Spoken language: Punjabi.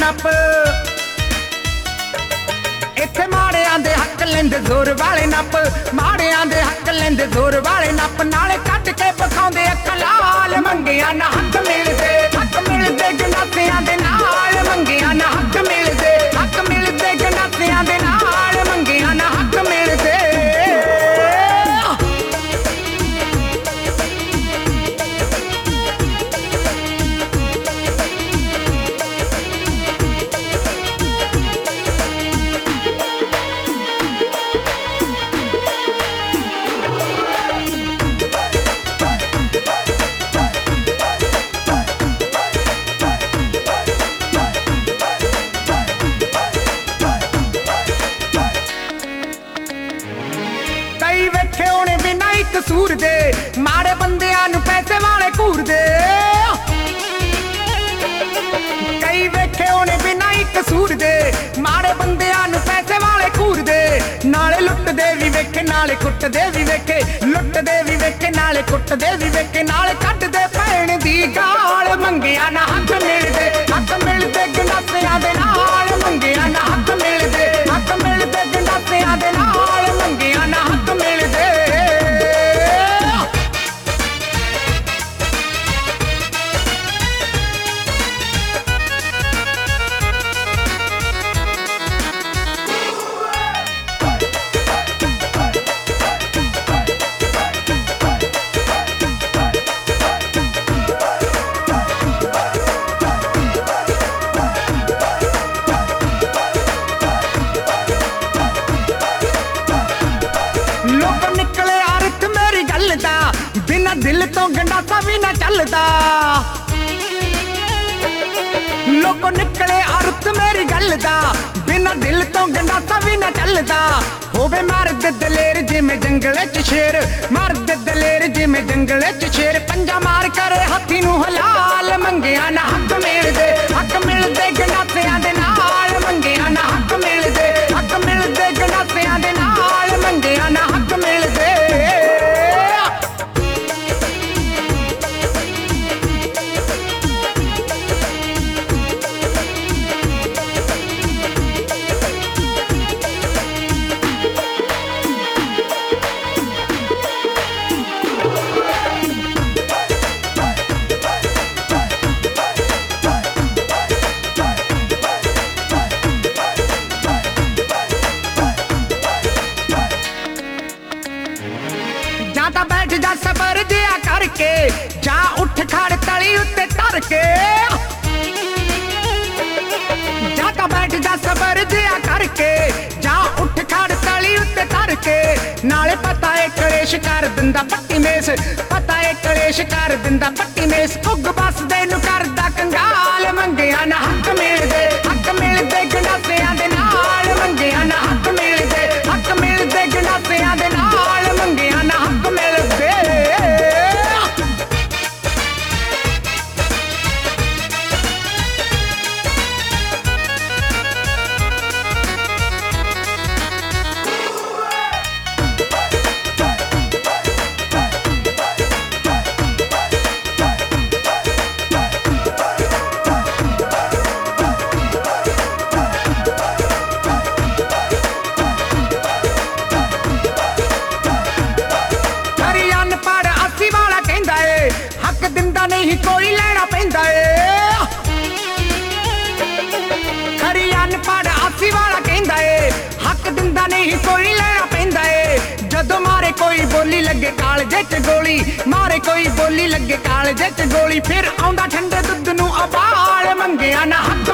ਨੱਪ ਇੱਥੇ ਮਾੜਿਆਂ ਦੇ ਹੱਕ ਲੈਂਦੇ ਜ਼ੋਰ ਵਾਲੇ ਨੱਪ ਮਾੜਿਆਂ ਦੇ ਹੱਕ ਲੈਂਦੇ ਜ਼ੋਰ ਵਾਲੇ ਨੱਪ ਨਾਲੇ ਕੱਢ ਕੇ ਪਖਾਉਂਦੇ ਅੱਖਾਂ ਲਾਲ ਮੰਗਿਆ ਨਾ ਹੱਕ ਮਿਲਦੇ ਗੰਡਾਸਿਆਂ ਦੇ ਨਾਲ ਮੰਗਿਆ ਨਾ ਹੱਕ ਮਿਲਦੇ ਗੰਡਾਸਿਆਂ ਦੇ ਨਾਲ ਮੰਗਿਆ ਨਾ ਹੱਕ ਮਿਲਦੇ ਕਸੂਰ ਦੇ ਮਾੜੇ ਬੰਦਿਆਂ ਨੂੰ ਪੈਸੇ ਵਾਲੇ ਘੂਰਦੇ ਕਈ ਵੇਖੇ ਉਹਨੇ ਬਿਨਾਂ ਹੀ ਕਸੂਰ ਦੇ ਮਾੜੇ ਬੰਦਿਆਂ ਨੂੰ ਪੈਸੇ ਵਾਲੇ ਘੂਰਦੇ ਨਾਲੇ ਲੁੱਟਦੇ ਵੀ ਵੇਖੇ ਨਾਲੇ ਕੁੱਟਦੇ ਵੀ ਵੇਖੇ ਲੁੱਟਦੇ ਵੀ ਵੇਖੇ ਨਾਲੇ ਕੁੱਟਦੇ ਵੀ ਵੇਖੇ ਨਾਲੇ ਕੱਢਦੇ ਭੈਣ ਦੀ ਗਾਲ ਮੰਗਿਆ ਨਾ ਹੱਕ ਮਿਲਦੇ ਗੰਡਾਸਿਆਂ ਦੇ ਨਾਲ ਮੰਗਿਆ ਨਾ ਹੱਕ ਮਿਲਦੇ ਗੰਡਾਸਿਆਂ ਦੇ ਨਾਲ ਮੰਗਿਆ ਨਾ ਹੱਕ ਮਿਲਦੇ ਬਿਨਾਂ ਦਿਲ ਤੋਂ ਗੰਡਾਸਾ ਵੀ ਨਾ ਚੱਲਦਾ ਲੋਕੋ ਨਿਕਲੇ ਅਰਥ ਮੇਰੀ ਗੱਲ ਦਾ ਬਿਨਾਂ ਦਿਲ ਤੋਂ ਗੰਡਾਸਾ ਵੀ ਨਾ ਚੱਲਦਾ ਹੋਵੇ ਮਰਦ ਦਲੇਰ ਜਿਵੇਂ ਜੰਗਲੇ 'ਚ ਸ਼ੇਰ ਮਰਦ ਦਲੇਰ ਜਿਵੇਂ ਜੰਗਲੇ 'ਚ ਸ਼ੇਰ ਪੰਜਾ ਮਾਰ ਕਰੇ ਹਾਥੀ ਨੂੰ ਹਲਾਲ ਮੰਗਿਆ ਨਾ ਹੱਕ ਮਿਲਦੇ ਗੰਡਾਸਿਆਂ ਦੇ ਨਾਲ ਮੰਗਿਆ ਨਾ ਹੱਕ ਮਿਲਦੇ ਗੰਡਾਸਿਆਂ ਦੇ ਨਾਲ ਮੰਗਿਆ ਨਾ ਹੱਕ ਮਿਲਦੇ बैठ जा सबर दिया करके जा उठ खड़ तली उत्ते तर के जाता बैठ जा सबर दिया करके जा उठ खड़ तली उत्ते तर के नाले पता है कलेश कर दिंदा पट्टी मेस पता है कलेश कर दिंदा पट्टी मेस उग बस दे नु करदा कंगाल मंगिया ना हक मिलदे गंडासियां दे नाल मंगिया ना हक मिलदे गंडासियां दे नाल मंगिया ना हक मिलदे नहीं कोई लेना पैंदा ए खरी अनपढ़ आसी वाला कहंदा ए हक दिंदा नहीं कोई लेना पैंदा ए जदों मारे कोई बोली लगे कालजे च गोली मारे कोई बोली लगे कालजे च गोली फिर आउंदा ठंडे दुध नूं अबाल मंगिया ना हक